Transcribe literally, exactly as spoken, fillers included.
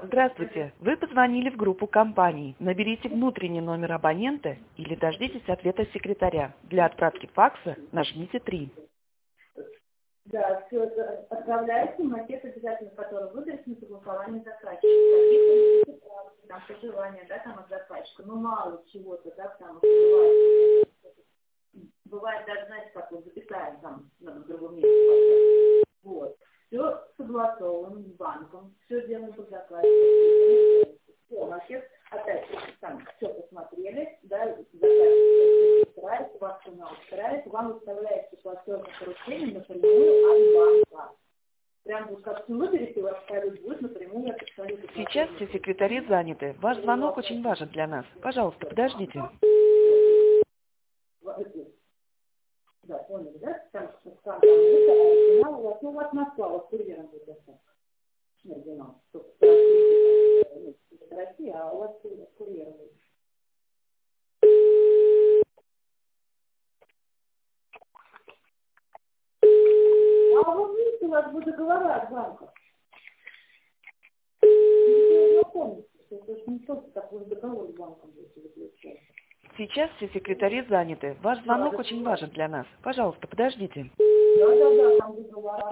Здравствуйте. Вы позвонили в группу компаний. Наберите внутренний номер абонента или дождитесь ответа секретаря. Для отправки факса нажмите три. Да, все это отправляется, макет обязательно, который выберется на согласование заказчика. Какие-то будут правки, там, пожелания, да, там, от заказчика, но мало чего-то, да, потому что бывает, бывает даже, знаете, как вот записаем там, на другом месте. Вот. Все согласовано с банком, все делаем по заказчику. Все, макет, опять там все посмотрели, да, заказчик устраивает, вас цена устраивает, вам выставляется платежное поручение напрямую от банка. Прям вот как все выберете, у вас пойдет будет напрямую от абсолютно. Сейчас все секретари заняты. Ваш звонок очень важен для нас. Пожалуйста, подождите. Да, поняли, да? Там, там, там, оригинал у вас, ну, у вас Москва, у вас курьером будет это. Оригинал. Это Россия, а у вас курьером будет. А вот видите, у вас будет договор от банка. Не помните, что это же не только такой договор с банком будете заключать. Сейчас все секретари заняты. Ваш звонок очень важен для нас. Пожалуйста, подождите. Да, да, да, там договор.